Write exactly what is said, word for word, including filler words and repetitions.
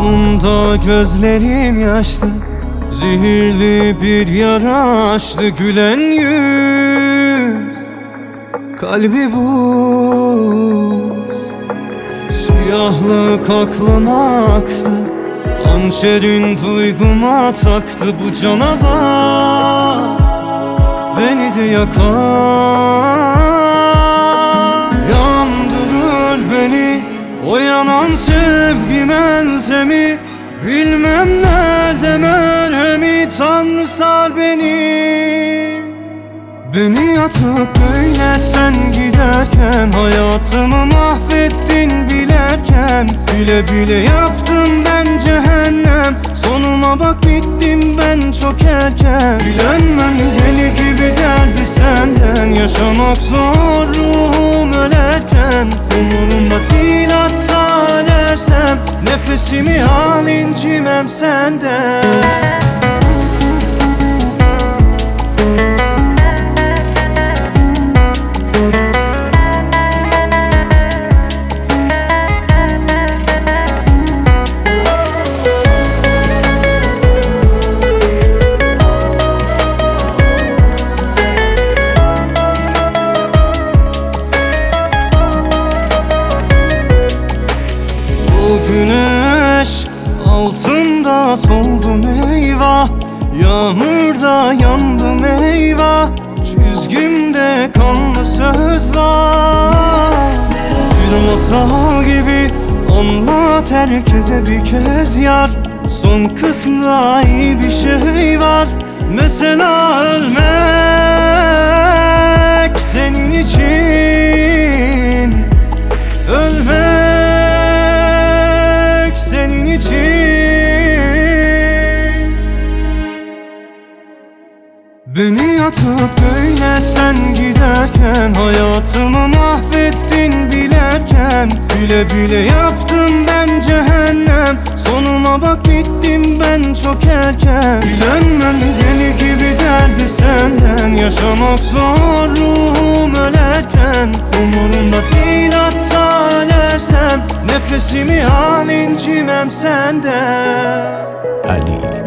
Sonunda gözlerim yaşlı, zehirli bir yara açtı gülen yüz. Kalbi buz, siyahlık aklıma aktı, hançerin duyguma taktı bu canavar. Beni de yakar, yandırır beni o yanan sevgi meltemi. Bilmem nerede merhemi, Tanrı sar beni. Beni yatıp böyle sen giderken, hayatımı mahvettin bilerken. Bile bile yaptım ben cehennem, sonuma bak bittim ben çok erken. Bilenmem deli gibi derdi senden, yaşamak zor ruhum ölerken. Umurumda değil hatta ölersem, nefesimi al incimem senden. Güneş altında soldum eyvah, yağmurda yandım eyvah. Çizgimde kanlı söz var, bir masal gibi anlat herkese bir kez yar. Son kısmında iyi bir şey var, mesela ölmek senin için. Ölmek senin için. Beni yatıp böyle sen giderken, hayatımı mahvettin bilerken. Bile bile yaptım ben cehennem, sonuma bak bittim ben çok erken. Bilenmem deli gibi derdi senden, yaşamak zor ruhum ölerken. Umurumda değil hatta ölersem, nefesimi al incimem senden. Ali